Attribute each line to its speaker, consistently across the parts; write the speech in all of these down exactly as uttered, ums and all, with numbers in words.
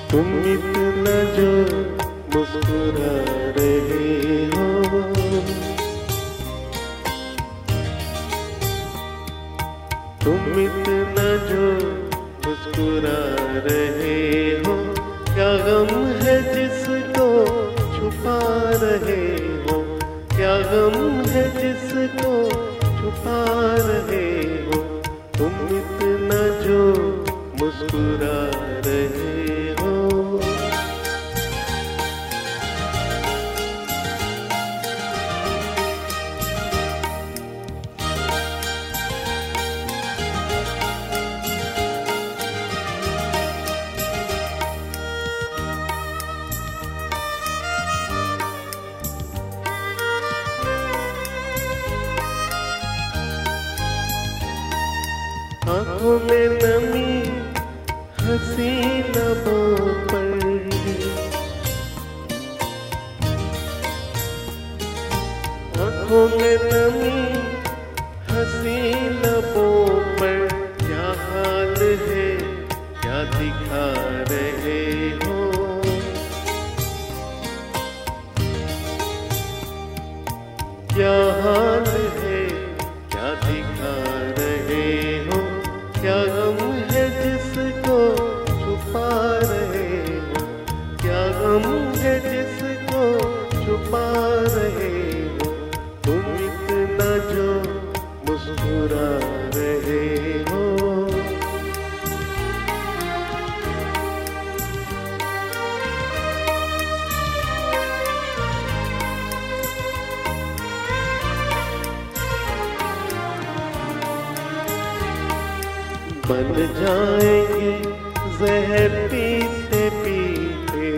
Speaker 1: तुम इतना जो मुस्कुरा रहे हो, तुम इतना जो मुस्कुरा रहे हो, क्या गम है जिसको छुपा रहे हो, क्या गम है जिसको छुपा रहे हो, तुम इतना जो मुस्कुरा रहे हो। आँखों में नमी हंसी लबों पर, आँखों में नमी हंसी लबों पर, क्या हाल है क्या दिखा रहे हो, क्या हाल है क्या दिखा रहे हो, क्या गम है जिसको छुपा रहे हो, क्या गम है जिसको छुपा रहे हो, तुम इतना जो मुस्कुरा रहे हो। बन जाएंगे जहर पीते पीते,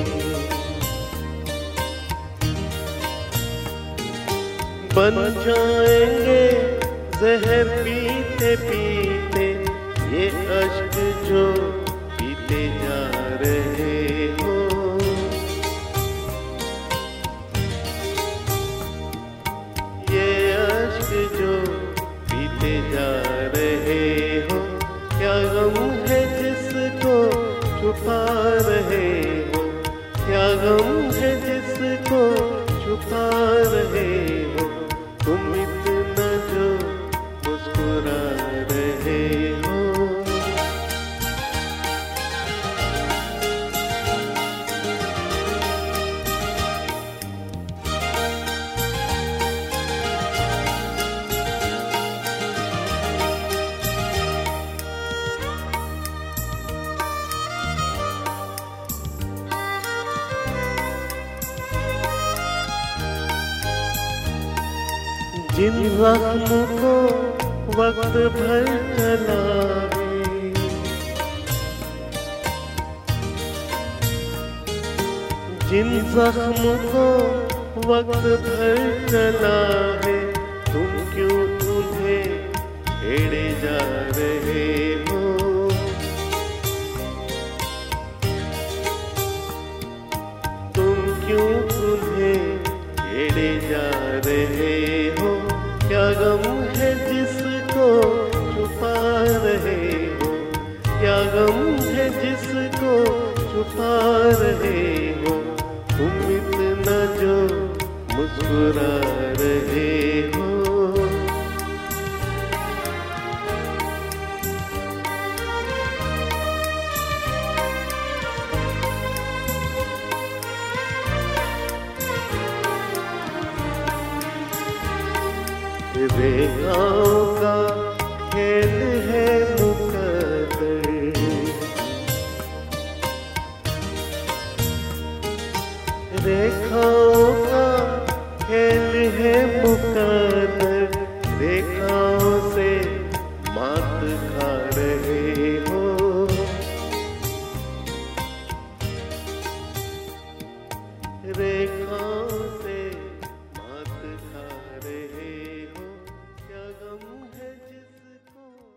Speaker 1: बन जाएंगे जहर पीते पीते, ये अश्क जो पीते जा रहे हो, ये अश्क जो पीते जा रहे हो, क्या गम है जिसको छुपा रहे हो, क्या गम है जिसको छुपा रहे हो, तुम इतना जो मुस्कुरा रहे हो। जिन जख्म को वक्त भर चलावे, जिन जख्म को वक्त भर चलावे, तुम क्यों उन्हें छेड़े जा रहे हो, तुम क्यों उन्हें छेड़े जा रहे हो, क्या गम है जिसको छुपा रहे हो, क्या गम है जिसको छुपा रहे हो, तुम इतना जो मुस्कुरा रहे हो। रेखाओं का खेल है मुकद्दर, रेखाओं का खेल है मुकद्दर, रेखाओं से मात खा रहे